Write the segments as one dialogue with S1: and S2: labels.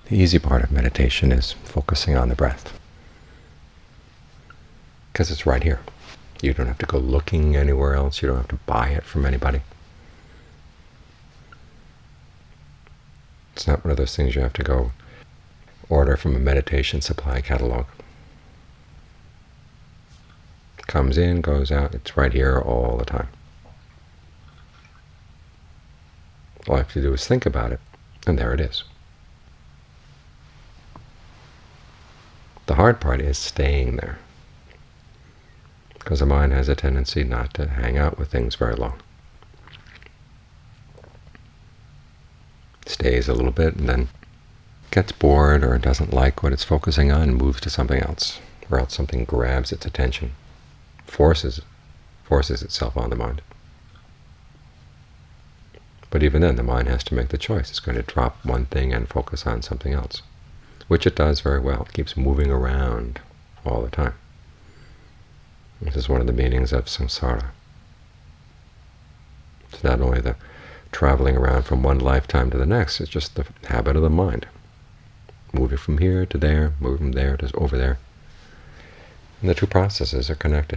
S1: The easy part of meditation is focusing on the breath, because it's right here. You don't have to go looking anywhere else. You don't have to buy it from anybody. It's not one of those things you have to go order from a meditation supply catalog. It comes in, goes out. It's right here all the time. All I have to do is think about it, and there it is. The hard part is staying there, because the mind has a tendency not to hang out with things very long. It stays a little bit and then gets bored or doesn't like what it's focusing on and moves to something else, or else something grabs its attention, forces itself on the mind. But even then, the mind has to make the choice. It's going to drop one thing and focus on something else, which it does very well. It keeps moving around all the time. This is one of the meanings of samsara. It's not only the traveling around from one lifetime to the next, it's just the habit of the mind, moving from here to there, moving from there to over there. And the two processes are connected.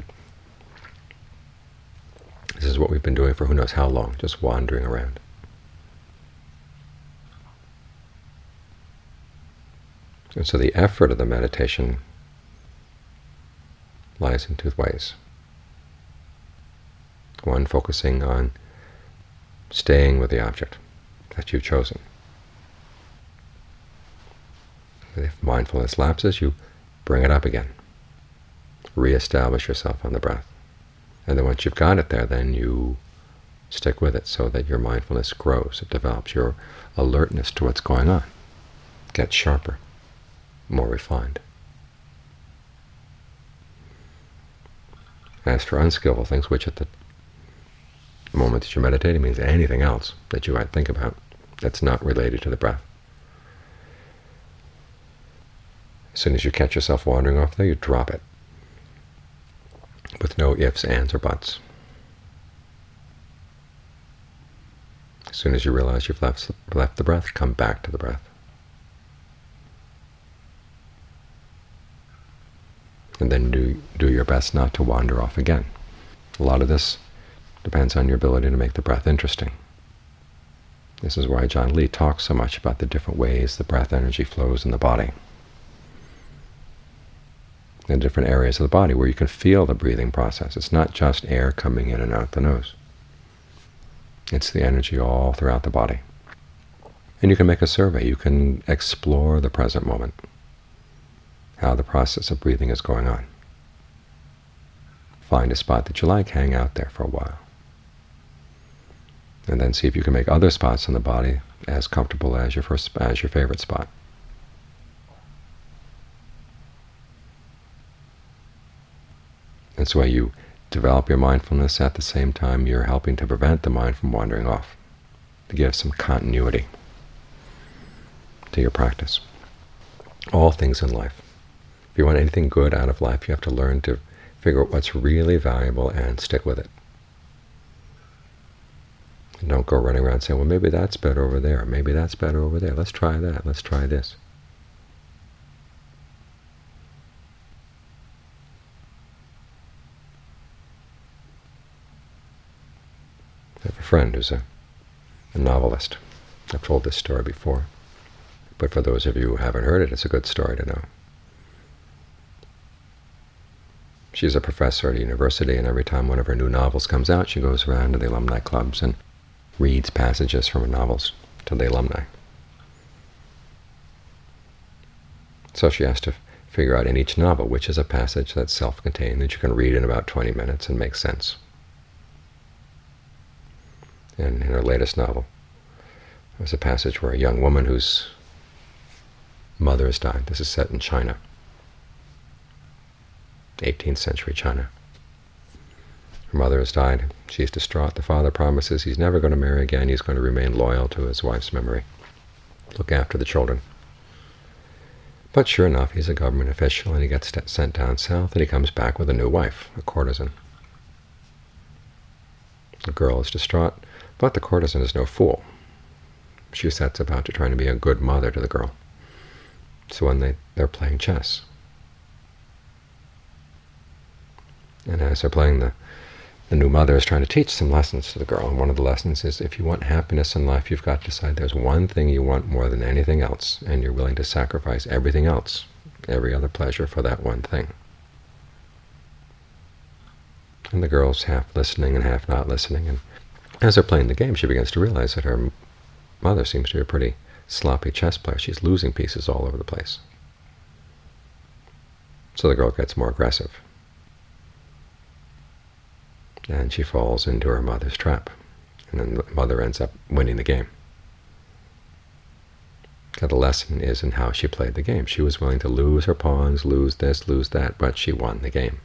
S1: This is what we've been doing for who knows how long, just wandering around. And so the effort of the meditation lies in two ways. One, focusing on staying with the object that you've chosen. If mindfulness lapses, you bring it up again. Reestablish yourself on the breath. And then once you've got it there, then you stick with it so that your mindfulness grows. It develops. Your alertness to what's going on gets sharper, more refined. As for unskillful things, which at the moment that you're meditating means anything else that you might think about that's not related to the breath. As soon as you catch yourself wandering off there, you drop it, with no ifs, ands, or buts. As soon as you realize you've left the breath, come back to the breath. And then do your best not to wander off again. A lot of this depends on your ability to make the breath interesting. This is why John Lee talks so much about the different ways the breath energy flows in the body, in different areas of the body where you can feel the breathing process. It's not just air coming in and out the nose. It's the energy all throughout the body. And you can make a survey. You can explore the present moment, how the process of breathing is going on. Find a spot that you like, hang out there for a while, and then see if you can make other spots in the body as comfortable as your favorite spot. That's why you develop your mindfulness at the same time you're helping to prevent the mind from wandering off, to give some continuity to your practice. All things in life. If you want anything good out of life, you have to learn to figure out what's really valuable and stick with it. And don't go running around saying, well, maybe that's better over there, or maybe that's better over there. Let's try that. Let's try this. I have a friend who's a novelist. I've told this story before, but for those of you who haven't heard it, it's a good story to know. She's a professor at a university, and every time one of her new novels comes out, she goes around to the alumni clubs and reads passages from her novels to the alumni. So she has to figure out in each novel which is a passage that's self-contained that you can read in about 20 minutes and make sense. And in her latest novel, there's a passage where a young woman whose mother has died. This is set in China, 18th century China. Her mother has died. She's distraught. The father promises he's never going to marry again. He's going to remain loyal to his wife's memory, look after the children. But sure enough, he's a government official, and he gets sent down south, and he comes back with a new wife, a courtesan. The girl is distraught, but the courtesan is no fool. She sets about to trying to be a good mother to the girl. So when they're playing chess, and as they're playing, the new mother is trying to teach some lessons to the girl, and one of the lessons is, if you want happiness in life, you've got to decide there's one thing you want more than anything else, and you're willing to sacrifice everything else, every other pleasure, for that one thing. And the girl's half listening and half not listening, and as they're playing the game, she begins to realize that her mother seems to be a pretty sloppy chess player. She's losing pieces all over the place. So the girl gets more aggressive, and she falls into her mother's trap, and then the mother ends up winning the game. The lesson is in how she played the game. She was willing to lose her pawns, lose this, lose that, but she won the game.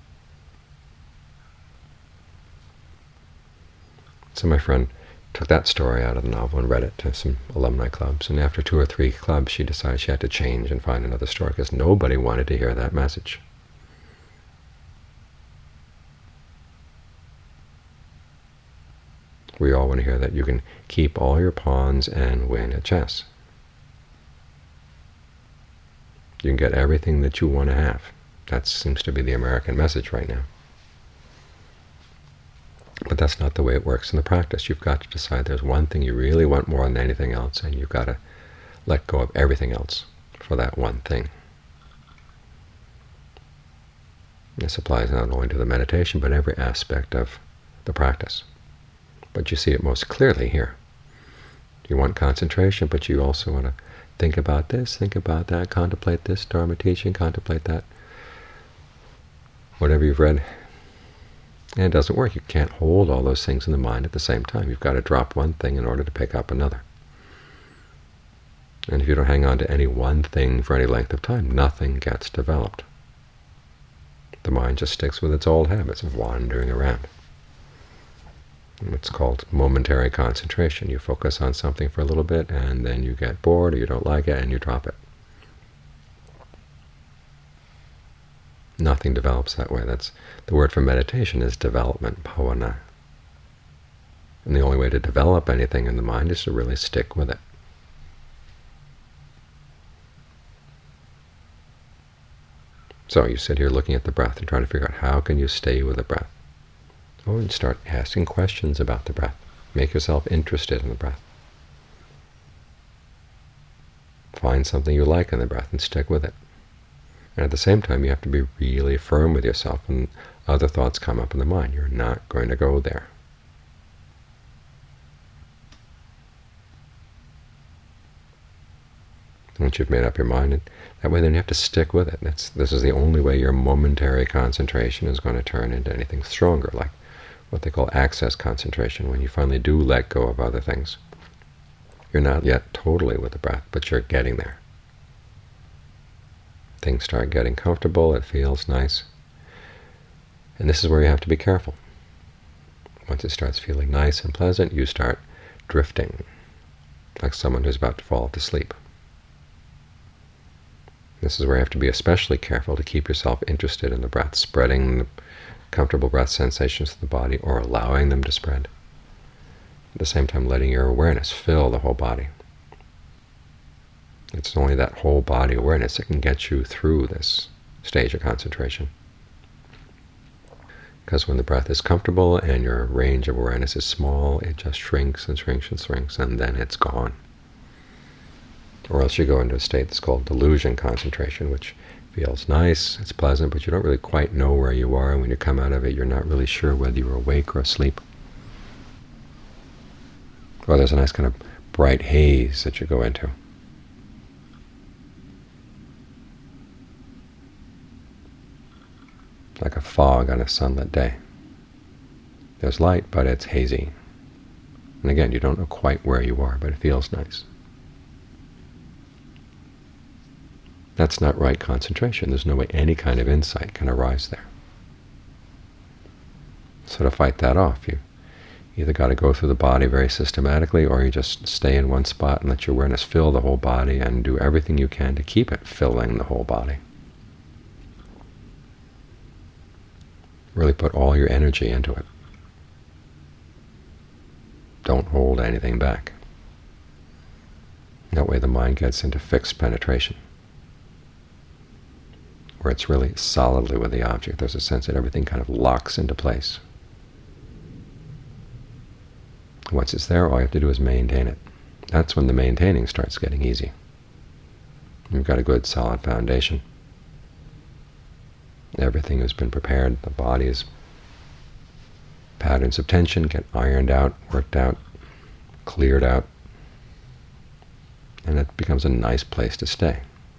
S1: So my friend took that story out of the novel and read it to some alumni clubs, and after 2 or 3 clubs she decided she had to change and find another story, because nobody wanted to hear that message. We all want to hear that you can keep all your pawns and win at chess. You can get everything that you want to have. That seems to be the American message right now. But that's not the way it works in the practice. You've got to decide there's one thing you really want more than anything else, and you've got to let go of everything else for that one thing. This applies not only to the meditation, but every aspect of the practice. But you see it most clearly here. You want concentration, but you also want to think about this, think about that, contemplate this Dharma teaching, contemplate that. Whatever you've read. And it doesn't work. You can't hold all those things in the mind at the same time. You've got to drop one thing in order to pick up another. And if you don't hang on to any one thing for any length of time, nothing gets developed. The mind just sticks with its old habits of wandering around. It's called momentary concentration. You focus on something for a little bit, and then you get bored, or you don't like it, and you drop it. Nothing develops that way. That's the word for meditation is development, bhavana. And the only way to develop anything in the mind is to really stick with it. So you sit here looking at the breath and trying to figure out how can you stay with the breath. Oh, and start asking questions about the breath. Make yourself interested in the breath. Find something you like in the breath and stick with it. And at the same time, you have to be really firm with yourself when other thoughts come up in the mind. You're not going to go there. Once you've made up your mind, that way then you have to stick with it. This is the only way your momentary concentration is going to turn into anything stronger, like what they call access concentration, when you finally do let go of other things. You're not yet totally with the breath, but you're getting there. Things start getting comfortable, it feels nice. And this is where you have to be careful. Once it starts feeling nice and pleasant, you start drifting, like someone who's about to fall to sleep. This is where you have to be especially careful to keep yourself interested in the breath, spreading the comfortable breath sensations to the body, or allowing them to spread. At the same time, letting your awareness fill the whole body. It's only that whole body awareness that can get you through this stage of concentration. Because when the breath is comfortable and your range of awareness is small, it just shrinks and shrinks and shrinks, and then it's gone. Or else you go into a state that's called delusion concentration, which feels nice, it's pleasant, but you don't really quite know where you are, and when you come out of it, you're not really sure whether you're awake or asleep. Or there's a nice kind of bright haze that you go into. Like a fog on a sunlit day. There's light, but it's hazy. And again, you don't know quite where you are, but it feels nice. That's not right concentration. There's no way any kind of insight can arise there. So to fight that off, you either got to go through the body very systematically, or you just stay in one spot and let your awareness fill the whole body and do everything you can to keep it filling the whole body. Really put all your energy into it. Don't hold anything back. That way the mind gets into fixed penetration. where it's really solidly with the object. There's a sense that everything kind of locks into place. Once it's there, all you have to do is maintain it. That's when the maintaining starts getting easy. You've got a good solid foundation. Everything has been prepared. The body's patterns of tension get ironed out, worked out, cleared out, and it becomes a nice place to stay.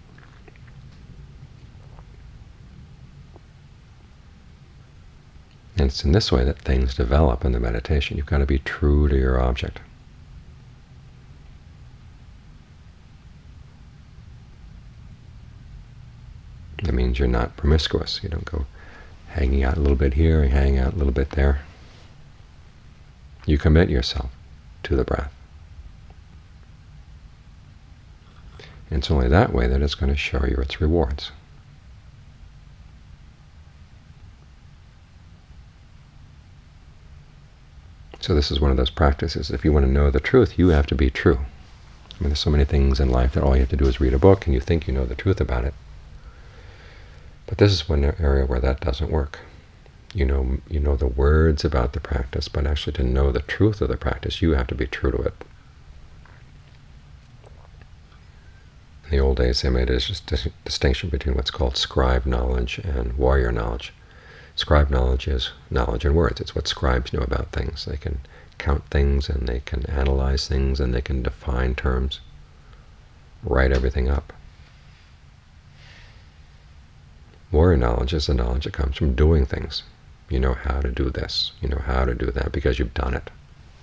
S1: And it's in this way that things develop in the meditation. You've got to be true to your object. That means you're not promiscuous. You don't go hanging out a little bit here and hanging out a little bit there. You commit yourself to the breath. And it's only that way that it's going to show you its rewards. So this is one of those practices. If you want to know the truth, you have to be true. I mean, there's so many things in life that all you have to do is read a book and you think you know the truth about it. But this is one area where that doesn't work. You know the words about the practice, but actually to know the truth of the practice, you have to be true to it. In the old days, they made a distinction between what's called scribe knowledge and warrior knowledge. Scribe knowledge is knowledge in words. It's what scribes know about things. They can count things, and they can analyze things, and they can define terms, write everything up. Warrior knowledge is the knowledge that comes from doing things. You know how to do this. You know how to do that because you've done it.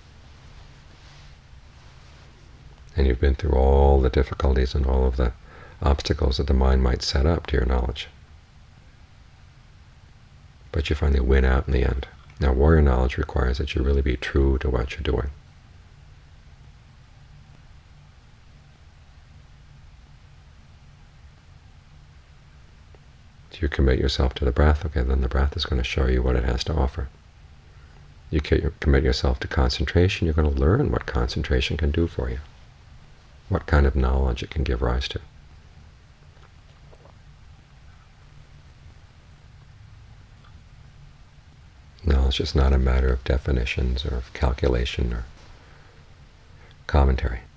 S1: And you've been through all the difficulties and all of the obstacles that the mind might set up to your knowledge. But you finally win out in the end. Now, warrior knowledge requires that you really be true to what you're doing. You commit yourself to the breath, okay, then the breath is going to show you what it has to offer. You commit yourself to concentration, you're going to learn what concentration can do for you, what kind of knowledge it can give rise to. Knowledge is not a matter of definitions or of calculation or commentary.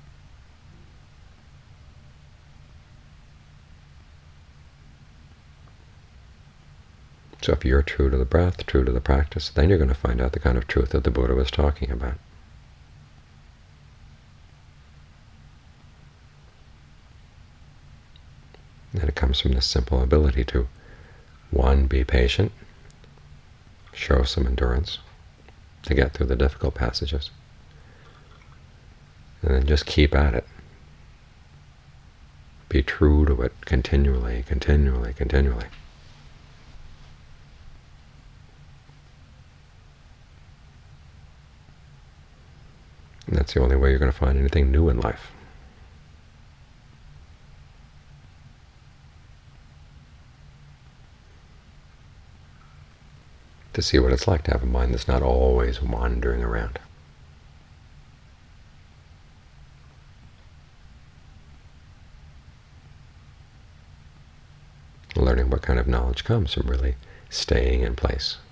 S1: So if you're true to the breath, true to the practice, then you're going to find out the kind of truth that the Buddha was talking about. And it comes from this simple ability to, one, be patient, show some endurance to get through the difficult passages, and then just keep at it. Be true to it continually, continually, continually. And that's the only way you're going to find anything new in life. To see what it's like to have a mind that's not always wandering around. Learning what kind of knowledge comes from really staying in place.